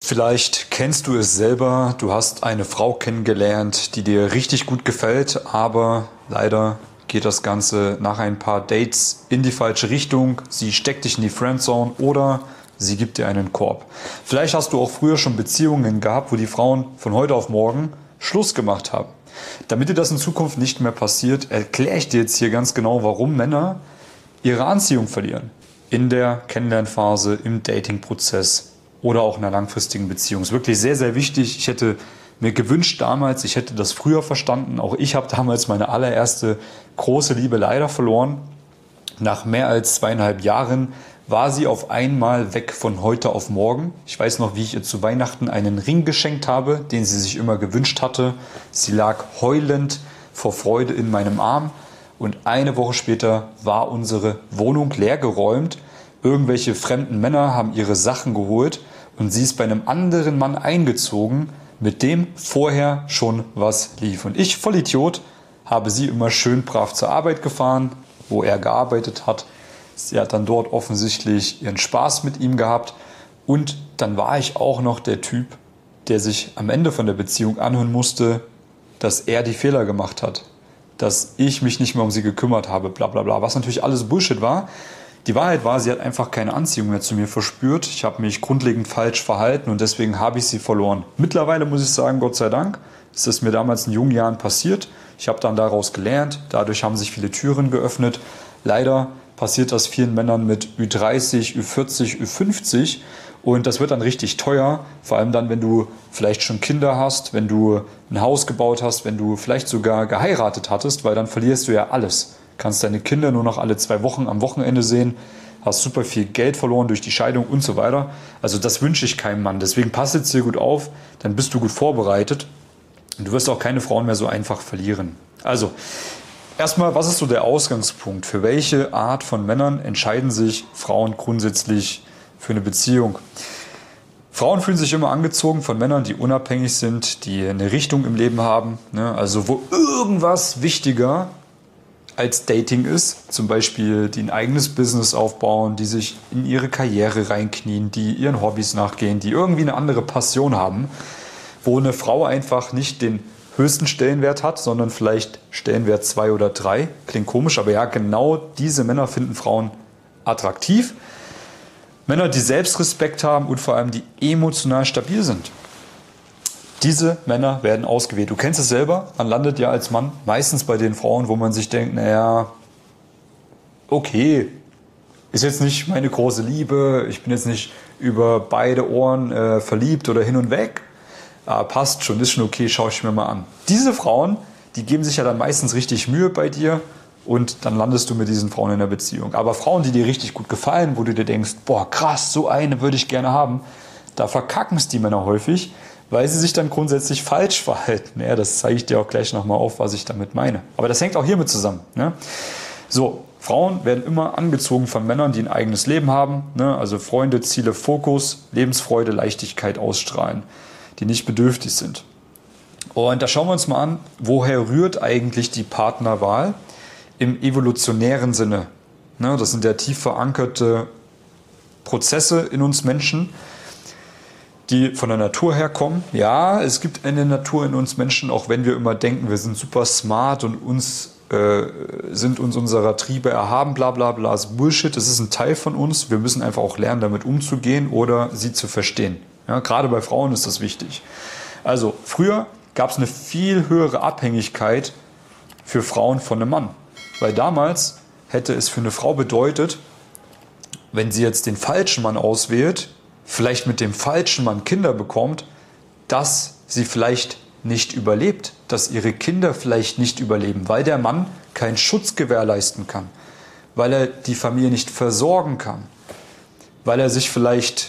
Vielleicht kennst du es selber, du hast eine Frau kennengelernt, die dir richtig gut gefällt, aber leider geht das Ganze nach ein paar Dates in die falsche Richtung. Sie steckt dich in die Friendzone oder sie gibt dir einen Korb. Vielleicht hast du auch früher schon Beziehungen gehabt, wo die Frauen von heute auf morgen Schluss gemacht haben. Damit dir das in Zukunft nicht mehr passiert, erkläre ich dir jetzt hier ganz genau, warum Männer ihre Anziehung verlieren. In der Kennenlernphase, im Datingprozess oder auch in einer langfristigen Beziehung. Das ist wirklich sehr, sehr wichtig. Ich hätte mir gewünscht damals, ich hätte das früher verstanden. Auch ich habe damals meine allererste große Liebe leider verloren. Nach mehr als 2,5 Jahren war sie auf einmal weg von heute auf morgen. Ich weiß noch, wie ich ihr zu Weihnachten einen Ring geschenkt habe, den sie sich immer gewünscht hatte. Sie lag heulend vor Freude in meinem Arm und eine Woche später war unsere Wohnung leergeräumt. Irgendwelche fremden Männer haben ihre Sachen geholt und sie ist bei einem anderen Mann eingezogen, mit dem vorher schon was lief. Und ich, Vollidiot, habe sie immer schön brav zur Arbeit gefahren, wo er gearbeitet hat. Sie hat dann dort offensichtlich ihren Spaß mit ihm gehabt. Und dann war ich auch noch der Typ, der sich am Ende von der Beziehung anhören musste, dass er die Fehler gemacht hat. Dass ich mich nicht mehr um sie gekümmert habe, bla bla bla. Was natürlich alles Bullshit war. Die Wahrheit war, sie hat einfach keine Anziehung mehr zu mir verspürt. Ich habe mich grundlegend falsch verhalten und deswegen habe ich sie verloren. Mittlerweile muss ich sagen, Gott sei Dank, ist es mir damals in jungen Jahren passiert. Ich habe dann daraus gelernt. Dadurch haben sich viele Türen geöffnet. Leider passiert das vielen Männern mit Ü30, Ü40, Ü50 und das wird dann richtig teuer. Vor allem dann, wenn du vielleicht schon Kinder hast, wenn du ein Haus gebaut hast, wenn du vielleicht sogar geheiratet hattest, weil dann verlierst du ja alles. Kannst deine Kinder nur noch alle 2 Wochen am Wochenende sehen, hast super viel Geld verloren durch die Scheidung und so weiter. Also das wünsche ich keinem Mann. Deswegen pass jetzt hier gut auf, dann bist du gut vorbereitet und du wirst auch keine Frauen mehr so einfach verlieren. Also erstmal, was ist so der Ausgangspunkt? Für welche Art von Männern entscheiden sich Frauen grundsätzlich für eine Beziehung? Frauen fühlen sich immer angezogen von Männern, die unabhängig sind, die eine Richtung im Leben haben, ne? Also wo irgendwas wichtiger als Dating ist, zum Beispiel die ein eigenes Business aufbauen, die sich in ihre Karriere reinknien, die ihren Hobbys nachgehen, die irgendwie eine andere Passion haben, wo eine Frau einfach nicht den höchsten Stellenwert hat, sondern vielleicht Stellenwert 2 oder 3. Klingt komisch, aber ja, genau diese Männer finden Frauen attraktiv. Männer, die Selbstrespekt haben und vor allem die emotional stabil sind. Diese Männer werden ausgewählt. Du kennst es selber, man landet ja als Mann meistens bei den Frauen, wo man sich denkt, naja, okay, ist jetzt nicht meine große Liebe, ich bin jetzt nicht über beide Ohren verliebt oder hin und weg, passt schon, ist schon okay, schaue ich mir mal an. Diese Frauen, die geben sich ja dann meistens richtig Mühe bei dir und dann landest du mit diesen Frauen in einer Beziehung. Aber Frauen, die dir richtig gut gefallen, wo du dir denkst, boah krass, so eine würde ich gerne haben, da verkacken es die Männer häufig, weil sie sich dann grundsätzlich falsch verhalten. Ja, das zeige ich dir auch gleich nochmal auf, was ich damit meine. Aber das hängt auch hiermit zusammen. Ne? So, Frauen werden immer angezogen von Männern, die ein eigenes Leben haben. Ne? Also Freunde, Ziele, Fokus, Lebensfreude, Leichtigkeit ausstrahlen, die nicht bedürftig sind. Und da schauen wir uns mal an, woher rührt eigentlich die Partnerwahl im evolutionären Sinne. Ne? Das sind ja tief verankerte Prozesse in uns Menschen, die von der Natur herkommen. Ja, es gibt eine Natur in uns Menschen, auch wenn wir immer denken, wir sind super smart und sind uns unserer Triebe erhaben, bla bla bla, ist Bullshit. Das ist ein Teil von uns. Wir müssen einfach auch lernen, damit umzugehen oder sie zu verstehen. Ja, gerade bei Frauen ist das wichtig. Also früher gab es eine viel höhere Abhängigkeit für Frauen von einem Mann. Weil damals hätte es für eine Frau bedeutet, wenn sie jetzt den falschen Mann auswählt, vielleicht mit dem falschen Mann Kinder bekommt, dass sie vielleicht nicht überlebt, dass ihre Kinder vielleicht nicht überleben, weil der Mann keinen Schutz gewährleisten kann, weil er die Familie nicht versorgen kann, weil er sich vielleicht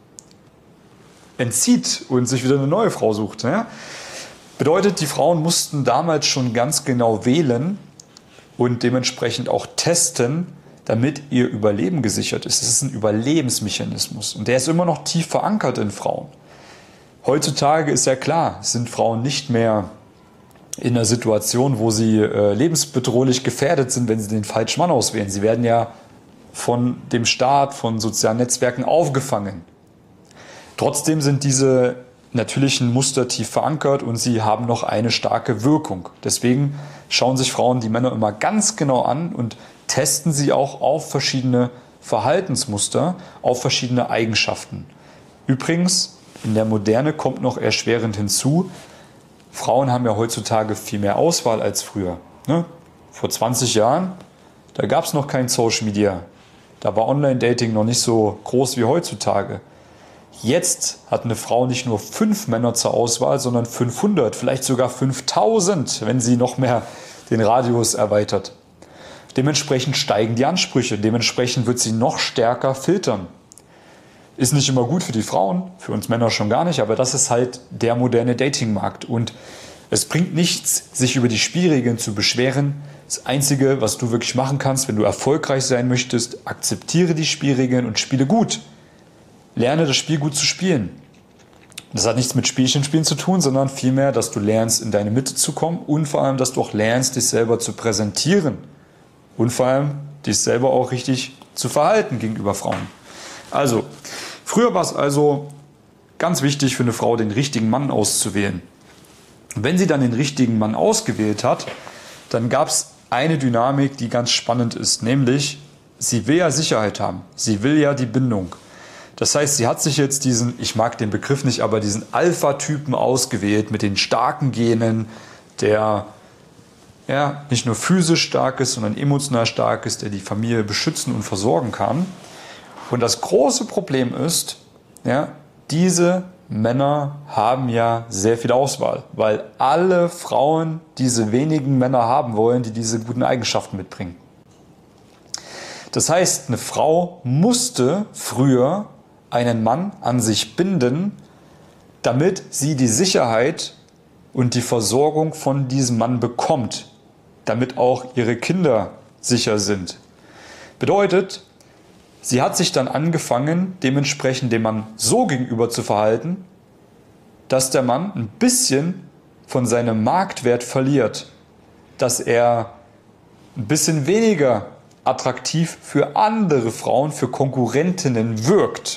entzieht und sich wieder eine neue Frau sucht. Ja? Bedeutet, die Frauen mussten damals schon ganz genau wählen und dementsprechend auch testen, damit ihr Überleben gesichert ist. Das ist ein Überlebensmechanismus und der ist immer noch tief verankert in Frauen. Heutzutage ist ja klar, sind Frauen nicht mehr in einer Situation, wo sie lebensbedrohlich gefährdet sind, wenn sie den falschen Mann auswählen. Sie werden ja von dem Staat, von sozialen Netzwerken aufgefangen. Trotzdem sind diese natürlichen Muster tief verankert und sie haben noch eine starke Wirkung. Deswegen schauen sich Frauen die Männer immer ganz genau an und testen sie auch auf verschiedene Verhaltensmuster, auf verschiedene Eigenschaften. Übrigens, in der Moderne kommt noch erschwerend hinzu, Frauen haben ja heutzutage viel mehr Auswahl als früher. Ne? Vor 20 Jahren, da gab es noch kein Social Media. Da war Online-Dating noch nicht so groß wie heutzutage. Jetzt hat eine Frau nicht nur 5 Männer zur Auswahl, sondern 500, vielleicht sogar 5000, wenn sie noch mehr den Radius erweitert. Dementsprechend steigen die Ansprüche, dementsprechend wird sie noch stärker filtern. Ist nicht immer gut für die Frauen, für uns Männer schon gar nicht, aber das ist halt der moderne Datingmarkt. Und es bringt nichts, sich über die Spielregeln zu beschweren. Das Einzige, was du wirklich machen kannst, wenn du erfolgreich sein möchtest, akzeptiere die Spielregeln und spiele gut. Lerne das Spiel gut zu spielen. Das hat nichts mit Spielchenspielen zu tun, sondern vielmehr, dass du lernst, in deine Mitte zu kommen und vor allem, dass du auch lernst, dich selber zu präsentieren und vor allem, dich selber auch richtig zu verhalten gegenüber Frauen. Also, früher war es also ganz wichtig für eine Frau, den richtigen Mann auszuwählen. Und wenn sie dann den richtigen Mann ausgewählt hat, dann gab es eine Dynamik, die ganz spannend ist, nämlich, sie will ja Sicherheit haben, sie will ja die Bindung. Das heißt, sie hat sich jetzt diesen, ich mag den Begriff nicht, aber diesen Alpha-Typen ausgewählt mit den starken Genen, der ja, nicht nur physisch stark ist, sondern emotional stark ist, der die Familie beschützen und versorgen kann. Und das große Problem ist, ja, diese Männer haben ja sehr viel Auswahl, weil alle Frauen diese wenigen Männer haben wollen, die diese guten Eigenschaften mitbringen. Das heißt, eine Frau musste früher einen Mann an sich binden, damit sie die Sicherheit und die Versorgung von diesem Mann bekommt, damit auch ihre Kinder sicher sind. Bedeutet, sie hat sich dann angefangen, dementsprechend dem Mann so gegenüber zu verhalten, dass der Mann ein bisschen von seinem Marktwert verliert, dass er ein bisschen weniger attraktiv für andere Frauen, für Konkurrentinnen wirkt,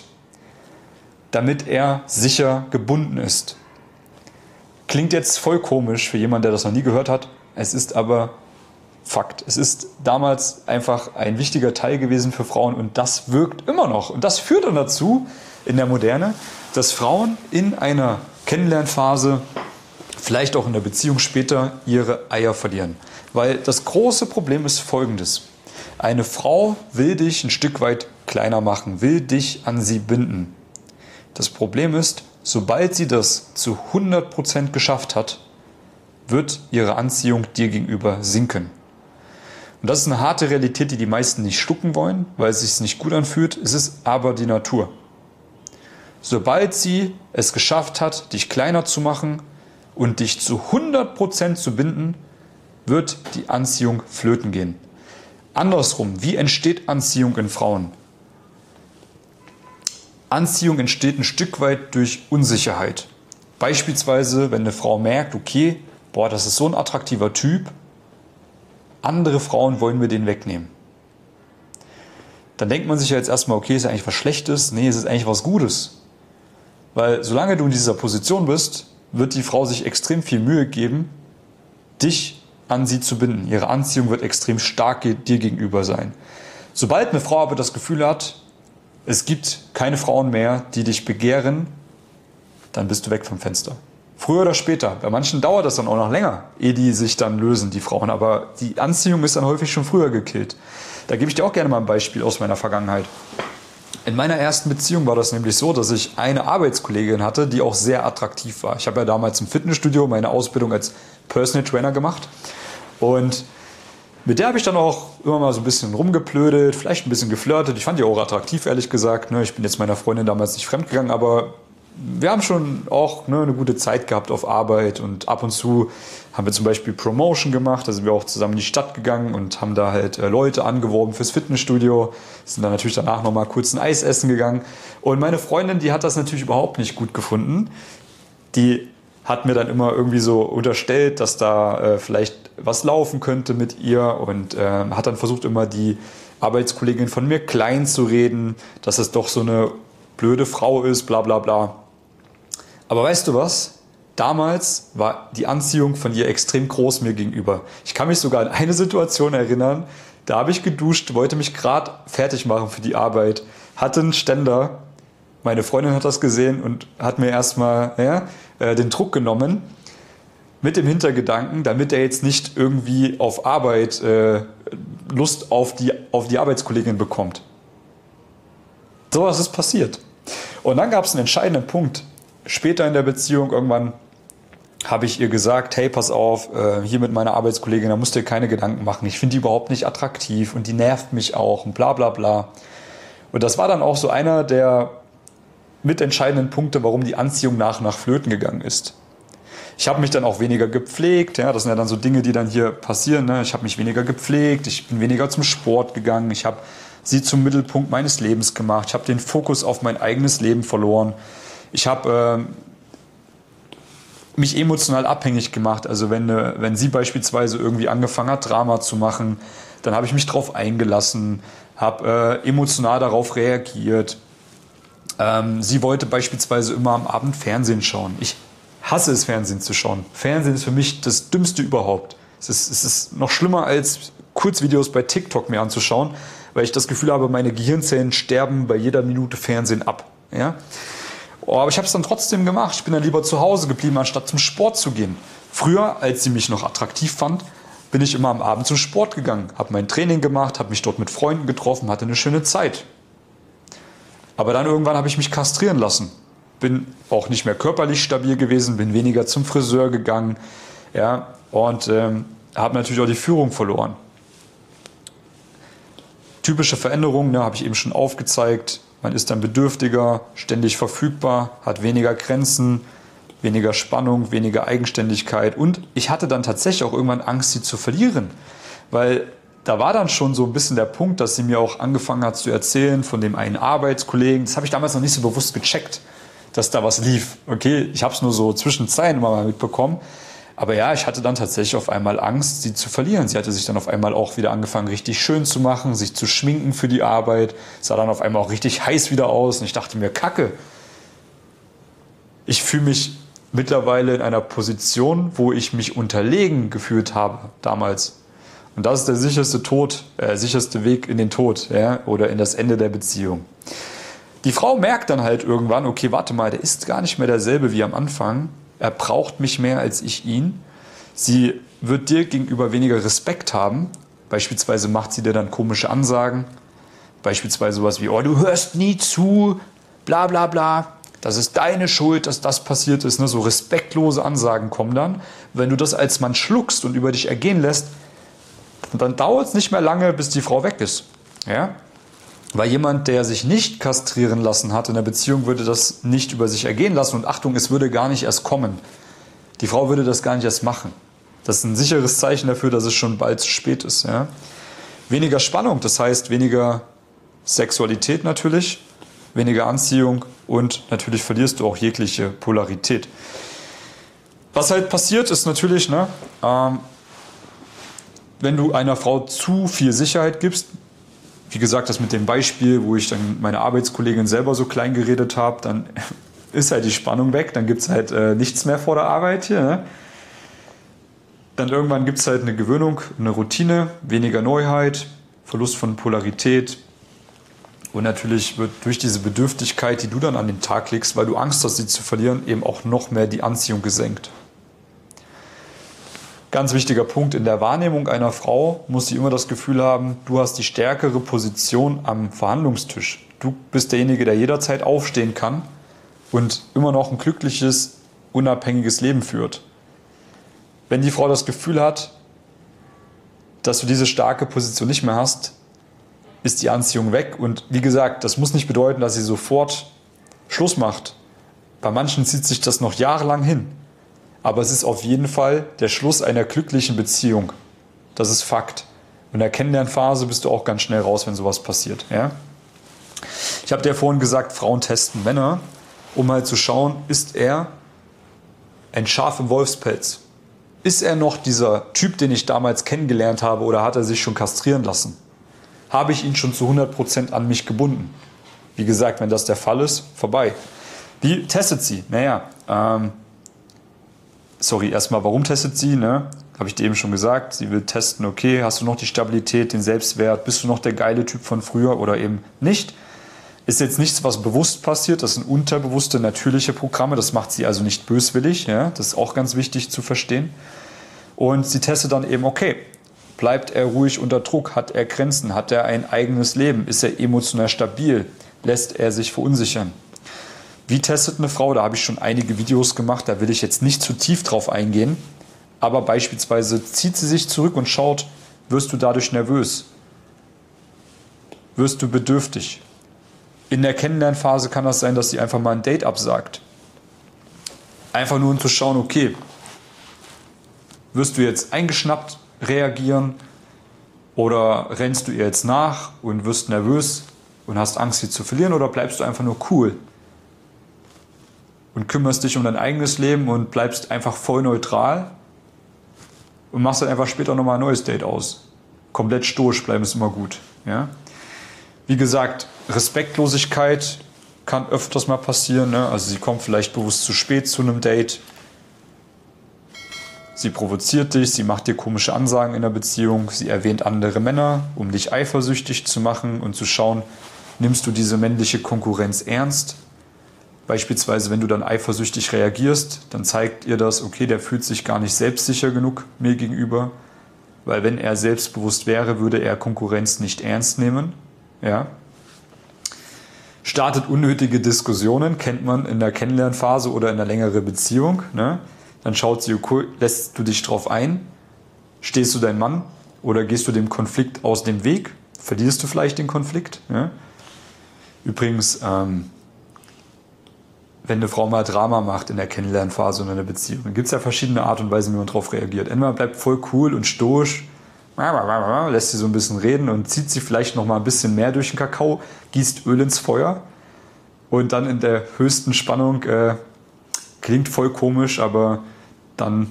damit er sicher gebunden ist. Klingt jetzt voll komisch für jemanden, der das noch nie gehört hat. Es ist aber Fakt. Es ist damals einfach ein wichtiger Teil gewesen für Frauen und das wirkt immer noch. Und das führt dann dazu, in der Moderne, dass Frauen in einer Kennenlernphase, vielleicht auch in der Beziehung später, ihre Eier verlieren. Weil das große Problem ist folgendes. Eine Frau will dich ein Stück weit kleiner machen, will dich an sie binden. Das Problem ist, sobald sie das zu 100% geschafft hat, wird ihre Anziehung dir gegenüber sinken. Und das ist eine harte Realität, die die meisten nicht schlucken wollen, weil es sich nicht gut anfühlt. Es ist aber die Natur. Sobald sie es geschafft hat, dich kleiner zu machen und dich zu 100% zu binden, wird die Anziehung flöten gehen. Andersrum, wie entsteht Anziehung in Frauen? Anziehung entsteht ein Stück weit durch Unsicherheit. Beispielsweise, wenn eine Frau merkt, okay, boah, das ist so ein attraktiver Typ, andere Frauen wollen mir den wegnehmen. Dann denkt man sich ja jetzt erstmal, okay, ist ja eigentlich was Schlechtes? Nee, es ist eigentlich was Gutes. Weil solange du in dieser Position bist, wird die Frau sich extrem viel Mühe geben, dich an sie zu binden. Ihre Anziehung wird extrem stark dir gegenüber sein. Sobald eine Frau aber das Gefühl hat, es gibt keine Frauen mehr, die dich begehren, dann bist du weg vom Fenster. Früher oder später. Bei manchen dauert das dann auch noch länger, ehe die sich dann lösen, die Frauen. Aber die Anziehung ist dann häufig schon früher gekillt. Da gebe ich dir auch gerne mal ein Beispiel aus meiner Vergangenheit. In meiner ersten Beziehung war das nämlich so, dass ich eine Arbeitskollegin hatte, die auch sehr attraktiv war. Ich habe ja damals im Fitnessstudio meine Ausbildung als Personal Trainer gemacht. Und mit der habe ich dann auch immer mal so ein bisschen rumgeplödelt, vielleicht ein bisschen geflirtet. Ich fand die auch attraktiv, ehrlich gesagt. Ich bin jetzt meiner Freundin damals nicht fremdgegangen, aber wir haben schon auch eine gute Zeit gehabt auf Arbeit und ab und zu haben wir zum Beispiel Promotion gemacht, da sind wir auch zusammen in die Stadt gegangen und haben da halt Leute angeworben fürs Fitnessstudio, sind dann natürlich danach nochmal kurz ein Eis essen gegangen und meine Freundin, die hat das natürlich überhaupt nicht gut gefunden, die hat mir dann immer irgendwie so unterstellt, dass da vielleicht was laufen könnte mit ihr und hat dann versucht immer die Arbeitskollegin von mir klein zu reden, dass es doch so eine blöde Frau ist, bla bla bla. Aber weißt du was? Damals war die Anziehung von ihr extrem groß mir gegenüber. Ich kann mich sogar an eine Situation erinnern, da habe ich geduscht, wollte mich gerade fertig machen für die Arbeit, hatte einen Ständer, meine Freundin hat das gesehen und hat mir erstmal den Druck genommen, mit dem Hintergedanken, damit er jetzt nicht irgendwie auf Arbeit Lust auf die Arbeitskollegin bekommt. Sowas ist passiert. Und dann gab es einen entscheidenden Punkt. Später in der Beziehung irgendwann habe ich ihr gesagt, hey, pass auf, hier mit meiner Arbeitskollegin, da musst du dir keine Gedanken machen. Ich finde die überhaupt nicht attraktiv und die nervt mich auch und bla bla bla. Und das war dann auch so einer der mitentscheidenden Punkte, warum die Anziehung nach flöten gegangen ist. Ich habe mich dann auch weniger gepflegt, ja, das sind ja dann so Dinge, die dann hier passieren. Ne? Ich habe mich weniger gepflegt, ich bin weniger zum Sport gegangen, ich habe sie zum Mittelpunkt meines Lebens gemacht, ich habe den Fokus auf mein eigenes Leben verloren. Ich habe mich emotional abhängig gemacht. Also wenn sie beispielsweise irgendwie angefangen hat, Drama zu machen, dann habe ich mich darauf eingelassen, habe emotional darauf reagiert. Sie wollte beispielsweise immer am Abend Fernsehen schauen. Ich hasse es, Fernsehen zu schauen. Fernsehen ist für mich das Dümmste überhaupt. Es ist noch schlimmer als Kurzvideos bei TikTok mir anzuschauen, weil ich das Gefühl habe, meine Gehirnzellen sterben bei jeder Minute Fernsehen ab. Ja? Oh, aber ich habe es dann trotzdem gemacht. Ich bin dann lieber zu Hause geblieben, anstatt zum Sport zu gehen. Früher, als sie mich noch attraktiv fand, bin ich immer am Abend zum Sport gegangen, habe mein Training gemacht, habe mich dort mit Freunden getroffen, hatte eine schöne Zeit. Aber dann irgendwann habe ich mich kastrieren lassen. Bin auch nicht mehr körperlich stabil gewesen, bin weniger zum Friseur gegangen, ja, und habe natürlich auch die Führung verloren. Typische Veränderungen, ne, habe ich eben schon aufgezeigt. Man ist dann bedürftiger, ständig verfügbar, hat weniger Grenzen, weniger Spannung, weniger Eigenständigkeit. Und ich hatte dann tatsächlich auch irgendwann Angst, sie zu verlieren. Weil da war dann schon so ein bisschen der Punkt, dass sie mir auch angefangen hat zu erzählen von dem einen Arbeitskollegen. Das habe ich damals noch nicht so bewusst gecheckt, dass da was lief. Okay, ich habe es nur so zwischen Zeilen immer mal mitbekommen. Aber ja, ich hatte dann tatsächlich auf einmal Angst, sie zu verlieren. Sie hatte sich dann auf einmal auch wieder angefangen, richtig schön zu machen, sich zu schminken für die Arbeit. Sah dann auf einmal auch richtig heiß wieder aus. Und ich dachte mir, Kacke. Ich fühle mich mittlerweile in einer Position, wo ich mich unterlegen gefühlt habe damals. Und das ist der sicherste Weg in den Tod, ja, oder in das Ende der Beziehung. Die Frau merkt dann halt irgendwann, okay, warte mal, der ist gar nicht mehr derselbe wie am Anfang. Er braucht mich mehr als ich ihn. Sie wird dir gegenüber weniger Respekt haben. Beispielsweise macht sie dir dann komische Ansagen. Beispielsweise sowas wie, oh, du hörst nie zu, bla bla bla. Das ist deine Schuld, dass das passiert ist. Ne? So respektlose Ansagen kommen dann. Wenn du das als Mann schluckst und über dich ergehen lässt, dann dauert es nicht mehr lange, bis die Frau weg ist. Ja? Weil jemand, der sich nicht kastrieren lassen hat in der Beziehung, würde das nicht über sich ergehen lassen. Und Achtung, es würde gar nicht erst kommen. Die Frau würde das gar nicht erst machen. Das ist ein sicheres Zeichen dafür, dass es schon bald zu spät ist. Ja? Weniger Spannung, das heißt weniger Sexualität natürlich, weniger Anziehung und natürlich verlierst du auch jegliche Polarität. Was halt passiert ist natürlich, ne, wenn du einer Frau zu viel Sicherheit gibst, wie gesagt, das mit dem Beispiel, wo ich dann meine Arbeitskollegin selber so klein geredet habe, dann ist halt die Spannung weg, dann gibt es halt nichts mehr vor der Arbeit hier. Ne? Dann irgendwann gibt es halt eine Gewöhnung, eine Routine, weniger Neuheit, Verlust von Polarität. Und natürlich wird durch diese Bedürftigkeit, die du dann an den Tag legst, weil du Angst hast, sie zu verlieren, eben auch noch mehr die Anziehung gesenkt. Ganz wichtiger Punkt, in der Wahrnehmung einer Frau muss sie immer das Gefühl haben, du hast die stärkere Position am Verhandlungstisch. Du bist derjenige, der jederzeit aufstehen kann und immer noch ein glückliches, unabhängiges Leben führt. Wenn die Frau das Gefühl hat, dass du diese starke Position nicht mehr hast, ist die Anziehung weg. Und wie gesagt, das muss nicht bedeuten, dass sie sofort Schluss macht. Bei manchen zieht sich das noch jahrelang hin. Aber es ist auf jeden Fall der Schluss einer glücklichen Beziehung. Das ist Fakt. In der Kennenlernphase bist du auch ganz schnell raus, wenn sowas passiert. Ja? Ich habe dir vorhin gesagt, Frauen testen Männer, um halt zu schauen, ist er ein Schaf im Wolfspelz? Ist er noch dieser Typ, den ich damals kennengelernt habe, oder hat er sich schon kastrieren lassen? Habe ich ihn schon zu 100% an mich gebunden? Wie gesagt, wenn das der Fall ist, vorbei. Wie testet sie? Erstmal, warum testet sie? Ne? Habe ich dir eben schon gesagt. Sie will testen, okay, hast du noch die Stabilität, den Selbstwert, bist du noch der geile Typ von früher oder eben nicht? Ist jetzt nichts, was bewusst passiert, das sind unterbewusste, natürliche Programme, das macht sie also nicht böswillig, ja? Das ist auch ganz wichtig zu verstehen. Und sie testet dann eben, okay, bleibt er ruhig unter Druck, hat er Grenzen, hat er ein eigenes Leben, ist er emotional stabil, lässt er sich verunsichern. Wie testet eine Frau? Da habe ich schon einige Videos gemacht, da will ich jetzt nicht zu tief drauf eingehen, aber beispielsweise zieht sie sich zurück und schaut, wirst du dadurch nervös? Wirst du bedürftig? In der Kennenlernphase kann das sein, dass sie einfach mal ein Date absagt. Einfach nur um zu schauen, okay, wirst du jetzt eingeschnappt reagieren oder rennst du ihr jetzt nach und wirst nervös und hast Angst, sie zu verlieren, oder bleibst du einfach nur cool und kümmerst dich um dein eigenes Leben und bleibst einfach voll neutral und machst dann einfach später nochmal ein neues Date aus. Komplett stoisch bleiben ist immer gut. Ja? Wie gesagt, Respektlosigkeit kann öfters mal passieren. Ne? Also sie kommt vielleicht bewusst zu spät zu einem Date. Sie provoziert dich, sie macht dir komische Ansagen in der Beziehung. Sie erwähnt andere Männer, um dich eifersüchtig zu machen und zu schauen, nimmst du diese männliche Konkurrenz ernst? Beispielsweise, wenn du dann eifersüchtig reagierst, dann zeigt ihr das, okay, der fühlt sich gar nicht selbstsicher genug mir gegenüber. Weil wenn er selbstbewusst wäre, würde er Konkurrenz nicht ernst nehmen. Ja. Startet unnötige Diskussionen, kennt man in der Kennenlernphase oder in einer längeren Beziehung. Ne? Dann schaut sie, okay, lässt du dich drauf ein? Stehst du dein Mann oder gehst du dem Konflikt aus dem Weg? Verlierst du vielleicht den Konflikt? Ja? Übrigens, wenn eine Frau mal Drama macht in der Kennenlernphase oder in einer Beziehung, dann gibt es ja verschiedene Art und Weisen, wie man darauf reagiert. Entweder man bleibt voll cool und stoisch, lässt sie so ein bisschen reden und zieht sie vielleicht noch mal ein bisschen mehr durch den Kakao, gießt Öl ins Feuer und dann in der höchsten Spannung, klingt voll komisch, aber dann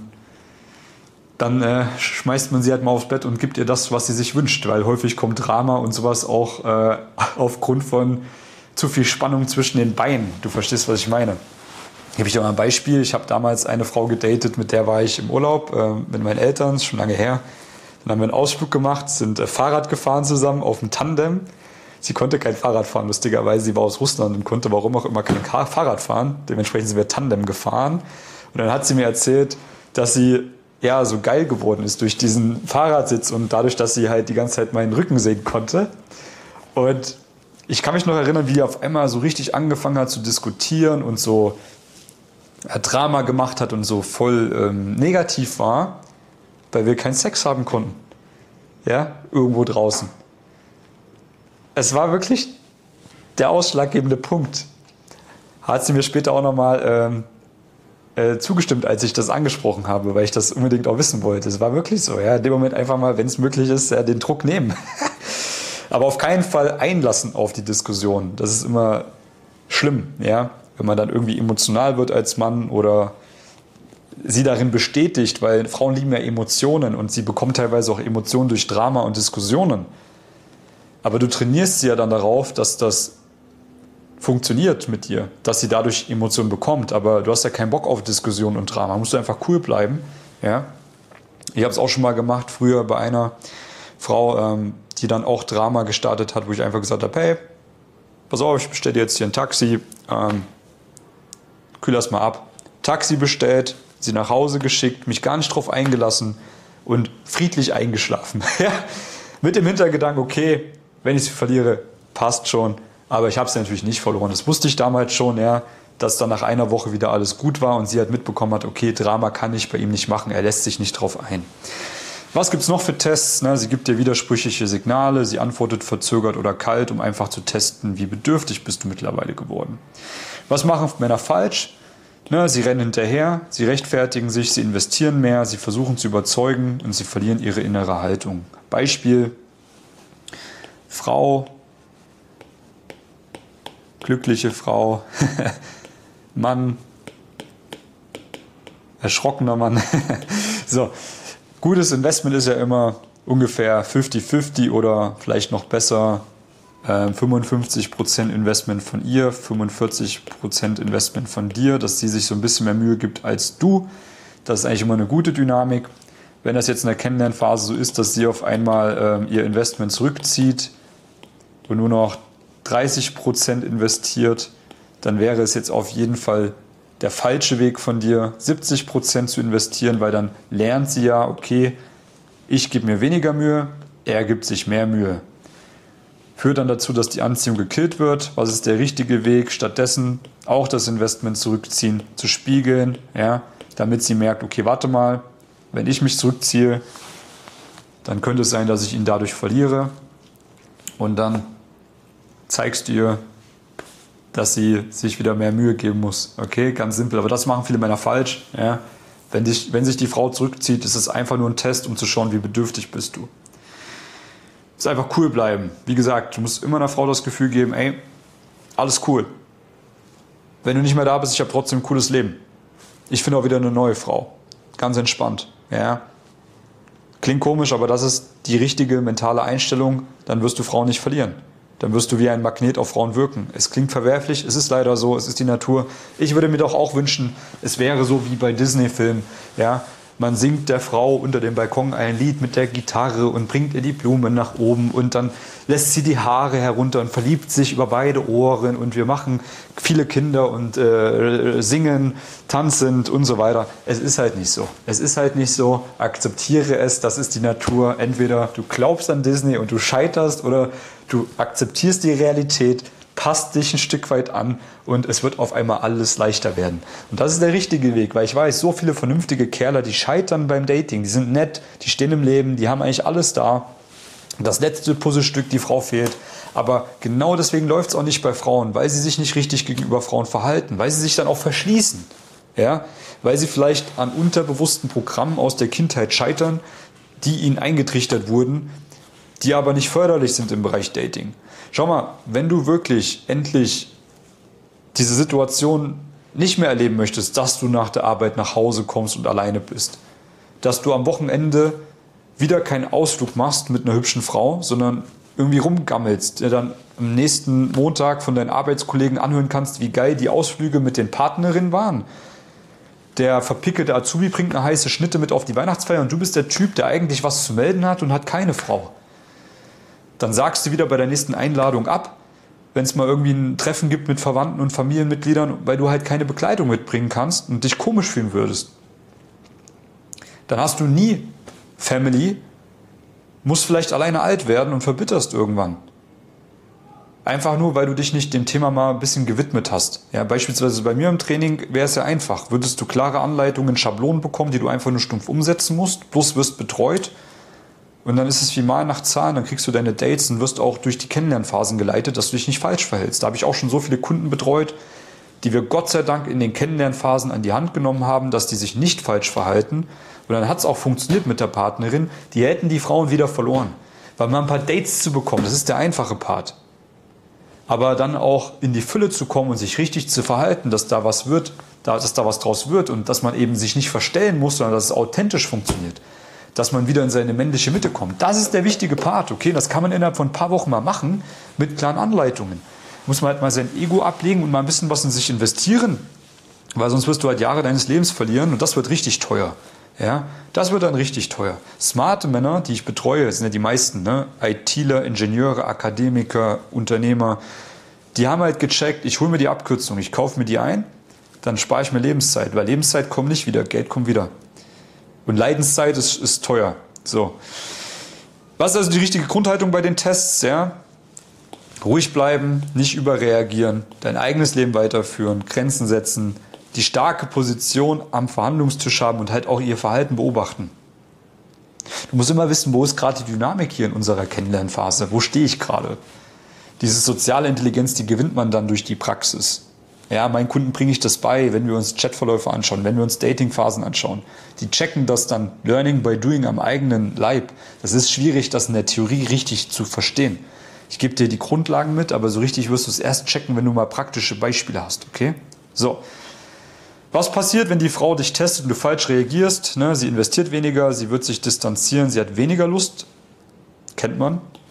schmeißt man sie halt mal aufs Bett und gibt ihr das, was sie sich wünscht, weil häufig kommt Drama und sowas auch aufgrund von zu viel Spannung zwischen den Beinen. Du verstehst, was ich meine. Gebe ich dir mal ein Beispiel. Ich habe damals eine Frau gedatet, mit der war ich im Urlaub mit meinen Eltern, ist schon lange her. Dann haben wir einen Ausflug gemacht, sind Fahrrad gefahren zusammen auf dem Tandem. Sie konnte kein Fahrrad fahren, lustigerweise. Sie war aus Russland und konnte warum auch immer kein Fahrrad fahren. Dementsprechend sind wir Tandem gefahren. Und dann hat sie mir erzählt, dass sie ja so geil geworden ist durch diesen Fahrradsitz und dadurch, dass sie halt die ganze Zeit meinen Rücken sehen konnte. Und ich kann mich noch erinnern, wie die auf einmal so richtig angefangen hat zu diskutieren und so Drama gemacht hat und so voll negativ war, weil wir keinen Sex haben konnten. Ja, irgendwo draußen. Es war wirklich der ausschlaggebende Punkt. Hat sie mir später auch nochmal zugestimmt, als ich das angesprochen habe, weil ich das unbedingt auch wissen wollte. Es war wirklich so. Ja, in dem Moment einfach mal, wenn es möglich ist, den Druck nehmen. Aber auf keinen Fall einlassen auf die Diskussion. Das ist immer schlimm, ja, wenn man dann irgendwie emotional wird als Mann oder sie darin bestätigt, weil Frauen lieben ja Emotionen und sie bekommt teilweise auch Emotionen durch Drama und Diskussionen. Aber du trainierst sie ja dann darauf, dass das funktioniert mit dir, dass sie dadurch Emotionen bekommt. Aber du hast ja keinen Bock auf Diskussion und Drama. Musst du einfach cool bleiben. Ja? Ich habe es auch schon mal gemacht, früher bei einer Frau, die dann auch Drama gestartet hat, wo ich einfach gesagt habe, hey, pass auf, ich bestelle dir jetzt hier ein Taxi, kühl das mal ab. Taxi bestellt, sie nach Hause geschickt, mich gar nicht drauf eingelassen und friedlich eingeschlafen. Mit dem Hintergedanken, okay, wenn ich sie verliere, passt schon. Aber ich habe sie natürlich nicht verloren. Das wusste ich damals schon, ja, dass dann nach einer Woche wieder alles gut war und sie halt mitbekommen hat, okay, Drama kann ich bei ihm nicht machen, er lässt sich nicht drauf ein. Was gibt es noch für Tests? Sie gibt dir widersprüchliche Signale, sie antwortet verzögert oder kalt, um einfach zu testen, wie bedürftig bist du mittlerweile geworden. Was machen Männer falsch? Sie rennen hinterher, sie rechtfertigen sich, sie investieren mehr, sie versuchen zu überzeugen und sie verlieren ihre innere Haltung. Beispiel, Frau, glückliche Frau, Mann, erschrockener Mann. So, gutes Investment ist ja immer ungefähr 50-50 oder vielleicht noch besser 55% Investment von ihr, 45% Investment von dir, dass sie sich so ein bisschen mehr Mühe gibt als du. Das ist eigentlich immer eine gute Dynamik. Wenn das jetzt in der Kennenlernphase so ist, dass sie auf einmal ihr Investment zurückzieht und nur noch 30% investiert, dann wäre es jetzt auf jeden Fall der falsche Weg von dir, 70% zu investieren, weil dann lernt sie ja, okay, ich gebe mir weniger Mühe, er gibt sich mehr Mühe. Führt dann dazu, dass die Anziehung gekillt wird. Was ist der richtige Weg? Stattdessen auch das Investment zurückziehen, zu spiegeln, ja, damit sie merkt, okay, warte mal, wenn ich mich zurückziehe, dann könnte es sein, dass ich ihn dadurch verliere. Und dann zeigst du ihr, dass sie sich wieder mehr Mühe geben muss. Okay, ganz simpel. Aber das machen viele Männer falsch. Ja. Wenn sich die Frau zurückzieht, ist es einfach nur ein Test, um zu schauen, wie bedürftig bist du. Es ist einfach cool bleiben. Wie gesagt, du musst immer einer Frau das Gefühl geben, ey, alles cool. Wenn du nicht mehr da bist, ich habe trotzdem ein cooles Leben. Ich finde auch wieder eine neue Frau. Ganz entspannt. Ja. Klingt komisch, aber das ist die richtige mentale Einstellung. Dann wirst du Frauen nicht verlieren. Dann wirst du wie ein Magnet auf Frauen wirken. Es klingt verwerflich, es ist leider so, es ist die Natur. Ich würde mir doch auch wünschen, es wäre so wie bei Disney-Filmen. Ja? Man singt der Frau unter dem Balkon ein Lied mit der Gitarre und bringt ihr die Blumen nach oben und dann lässt sie die Haare herunter und verliebt sich über beide Ohren und wir machen viele Kinder und singen, tanzend und so weiter. Es ist halt nicht so. Es ist halt nicht so. Akzeptiere es, das ist die Natur. Entweder du glaubst an Disney und du scheiterst oder du akzeptierst die Realität, passt dich ein Stück weit an und es wird auf einmal alles leichter werden. Und das ist der richtige Weg, weil ich weiß, so viele vernünftige Kerle, die scheitern beim Dating, die sind nett, die stehen im Leben, die haben eigentlich alles da. Das letzte Puzzlestück, die Frau fehlt. Aber genau deswegen läuft es auch nicht bei Frauen, weil sie sich nicht richtig gegenüber Frauen verhalten, weil sie sich dann auch verschließen. Ja? Weil sie vielleicht an unterbewussten Programmen aus der Kindheit scheitern, die ihnen eingetrichtert wurden, die aber nicht förderlich sind im Bereich Dating. Schau mal, wenn du wirklich endlich diese Situation nicht mehr erleben möchtest, dass du nach der Arbeit nach Hause kommst und alleine bist, dass du am Wochenende wieder keinen Ausflug machst mit einer hübschen Frau, sondern irgendwie rumgammelst, der dann am nächsten Montag von deinen Arbeitskollegen anhören kannst, wie geil die Ausflüge mit den Partnerinnen waren. Der verpickelte Azubi bringt eine heiße Schnitte mit auf die Weihnachtsfeier und du bist der Typ, der eigentlich was zu melden hat und hat keine Frau. Dann sagst du wieder bei der nächsten Einladung ab, wenn es mal irgendwie ein Treffen gibt mit Verwandten und Familienmitgliedern, weil du halt keine Bekleidung mitbringen kannst und dich komisch fühlen würdest. Dann hast du nie Family, musst vielleicht alleine alt werden und verbitterst irgendwann. Einfach nur, weil du dich nicht dem Thema mal ein bisschen gewidmet hast. Ja, beispielsweise bei mir im Training wäre es ja einfach. Würdest du klare Anleitungen, Schablonen bekommen, die du einfach nur stumpf umsetzen musst, plus wirst betreut. Und dann ist es wie mal nach Zahlen, dann kriegst du deine Dates und wirst auch durch die Kennenlernphasen geleitet, dass du dich nicht falsch verhältst. Da habe ich auch schon so viele Kunden betreut, die wir Gott sei Dank in den Kennenlernphasen an die Hand genommen haben, dass die sich nicht falsch verhalten. Und dann hat es auch funktioniert mit der Partnerin. Die hätten die Frauen wieder verloren. Weil mal ein paar Dates zu bekommen, das ist der einfache Part. Aber dann auch in die Fülle zu kommen und sich richtig zu verhalten, dass da was wird, dass da was draus wird und dass man eben sich nicht verstellen muss, sondern dass es authentisch funktioniert. Dass man wieder in seine männliche Mitte kommt. Das ist der wichtige Part, okay? Das kann man innerhalb von ein paar Wochen mal machen, mit klaren Anleitungen. Muss man halt mal sein Ego ablegen und mal ein bisschen was in sich investieren, weil sonst wirst du halt Jahre deines Lebens verlieren und das wird richtig teuer. Ja? Das wird dann richtig teuer. Smarte Männer, die ich betreue, das sind ja die meisten, ne? ITler, Ingenieure, Akademiker, Unternehmer, die haben halt gecheckt, ich hole mir die Abkürzung, ich kaufe mir die ein, dann spare ich mir Lebenszeit, weil Lebenszeit kommt nicht wieder, Geld kommt wieder. Und Leidenszeit ist teuer. So. Was ist also die richtige Grundhaltung bei den Tests? Ja? Ruhig bleiben, nicht überreagieren, dein eigenes Leben weiterführen, Grenzen setzen, die starke Position am Verhandlungstisch haben und halt auch ihr Verhalten beobachten. Du musst immer wissen, wo ist gerade die Dynamik hier in unserer Kennenlernphase? Wo stehe ich gerade? Diese soziale Intelligenz, die gewinnt man dann durch die Praxis. Ja, meinen Kunden bringe ich das bei, wenn wir uns Chatverläufe anschauen, wenn wir uns Datingphasen anschauen. Die checken das dann Learning by Doing am eigenen Leib. Das ist schwierig, das in der Theorie richtig zu verstehen. Ich gebe dir die Grundlagen mit, aber so richtig wirst du es erst checken, wenn du mal praktische Beispiele hast, okay? So. Was passiert, wenn die Frau dich testet und du falsch reagierst? Ne, sie investiert weniger, sie wird sich distanzieren, sie hat weniger Lust. Kennt man.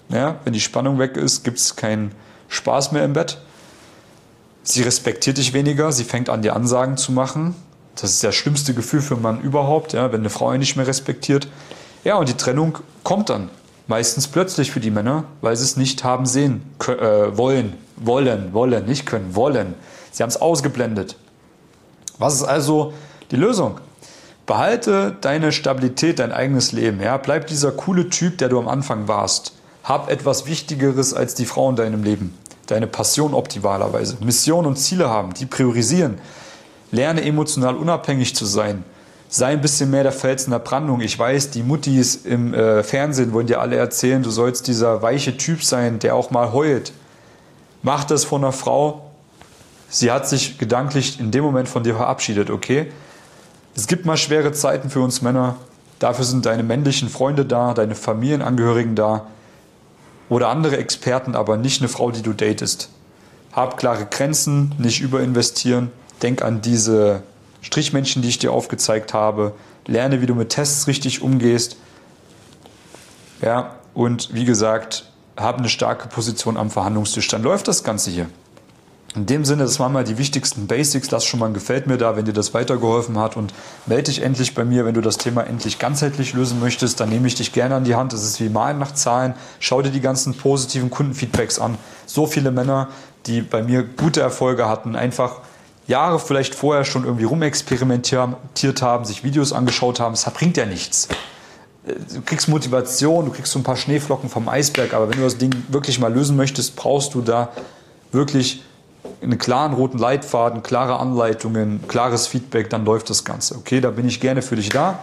Ja, wenn die Spannung weg ist, gibt es keinen Spaß mehr im Bett. Sie respektiert dich weniger, sie fängt an, dir Ansagen zu machen. Das ist das schlimmste Gefühl für einen Mann überhaupt, ja, wenn eine Frau ihn nicht mehr respektiert. Ja, und die Trennung kommt dann. Meistens plötzlich für die Männer, weil sie es nicht haben sehen wollen. Nicht können, wollen. Sie haben es ausgeblendet. Was ist also die Lösung? Behalte deine Stabilität, dein eigenes Leben. Ja? Bleib dieser coole Typ, der du am Anfang warst. Hab etwas Wichtigeres als die Frau in deinem Leben. Deine Passion optimalerweise. Mission und Ziele haben, die priorisieren. Lerne emotional unabhängig zu sein. Sei ein bisschen mehr der Fels in der Brandung. Ich weiß, die Muttis im Fernsehen wollen dir alle erzählen, du sollst dieser weiche Typ sein, der auch mal heult. Mach das von einer Frau. Sie hat sich gedanklich in dem Moment von dir verabschiedet, okay? Es gibt mal schwere Zeiten für uns Männer. Dafür sind deine männlichen Freunde da, deine Familienangehörigen da oder andere Experten, aber nicht eine Frau, die du datest. Hab klare Grenzen, nicht überinvestieren. Denk an diese Strichmännchen, die ich dir aufgezeigt habe. Lerne, wie du mit Tests richtig umgehst. Ja, und wie gesagt, hab eine starke Position am Verhandlungstisch. Dann läuft das Ganze hier. In dem Sinne, das waren mal die wichtigsten Basics. Lass schon mal ein Gefällt mir da, wenn dir das weitergeholfen hat, und melde dich endlich bei mir, wenn du das Thema endlich ganzheitlich lösen möchtest. Dann nehme ich dich gerne an die Hand. Das ist wie Malen nach Zahlen. Schau dir die ganzen positiven Kundenfeedbacks an. So viele Männer, die bei mir gute Erfolge hatten, einfach Jahre vielleicht vorher schon irgendwie rumexperimentiert haben, sich Videos angeschaut haben. Das bringt ja nichts. Du kriegst Motivation, du kriegst so ein paar Schneeflocken vom Eisberg, aber wenn du das Ding wirklich mal lösen möchtest, brauchst du da wirklich einen klaren roten Leitfaden, klare Anleitungen, klares Feedback, dann läuft das Ganze. Okay, da bin ich gerne für dich da.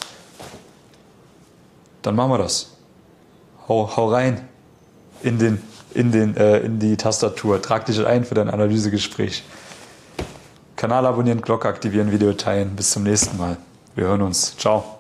Dann machen wir das. Hau rein in die Tastatur. Trag dich ein für dein Analysegespräch. Kanal abonnieren, Glocke aktivieren, Video teilen. Bis zum nächsten Mal. Wir hören uns. Ciao.